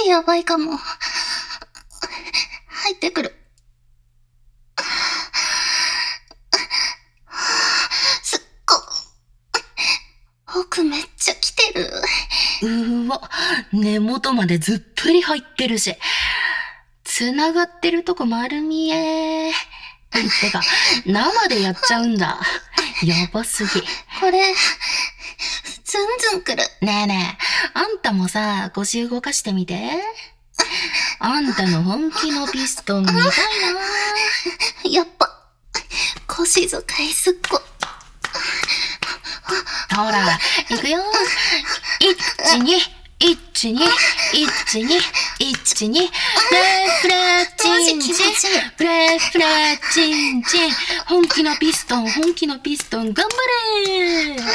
やばいかも。入ってくる。すっご。奥めっちゃ来てる。 わ、根元までずっぷり入ってるし。繋がってるとこ丸見え。てか、生でやっちゃうんだ。やばすぎ。 これ、ズンズンくる。 ねえねえ、あんたもさ、腰動かしてみて。あんたの本気のピストン見たいな。 やっぱ、腰使いすっご。 ほら、行くよ。1、2、1、2、1、2、1、2、フレフレチンチン、フレフレチンチン、本気のピストン、本気のピストン、頑張れー。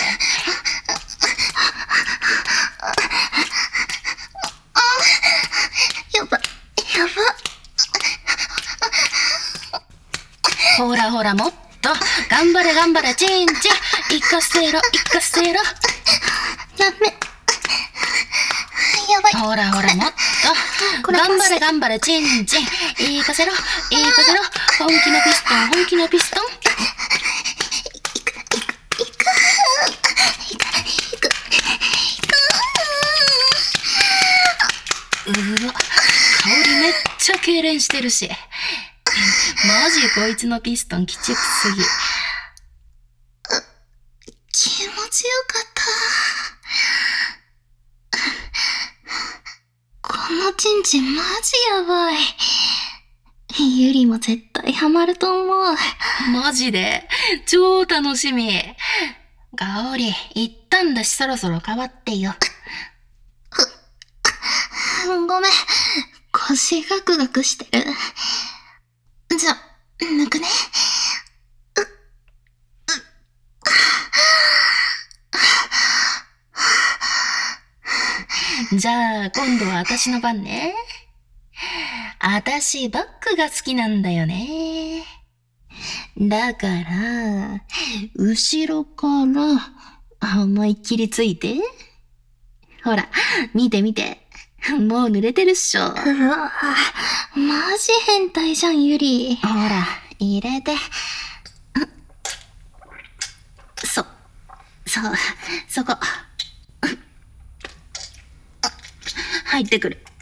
やば。 ほらほら、もっと、頑張れ頑張れ、チンチン、行かせろ、行かせろ。 ダメ。やばい。 ほらほら、もっと、頑張れ頑張れ、チンチン、行かせろ、行かせろ、本気のピストン、本気のピストン。うわ、香りめっちゃ痙攣してるし。マジこいつのピストンきちくすぎ。 気持ちよかった。このチンチンマジやばい。ゆりも絶対ハマると思う。 マジで超楽しみ。香り、言ったんだしそろそろ変わってよ。 ごめん。腰ガクガクしてる。じゃ、抜くね。 じゃあ、今度は私の番ね。私、バックが好きなんだよね。だから、後ろから思いっきりついて。ほら、見て見て。もう濡れてるっしょ。 うわ、マジ変態じゃん、ゆり。 ほら、入れて。そこ。入ってくる。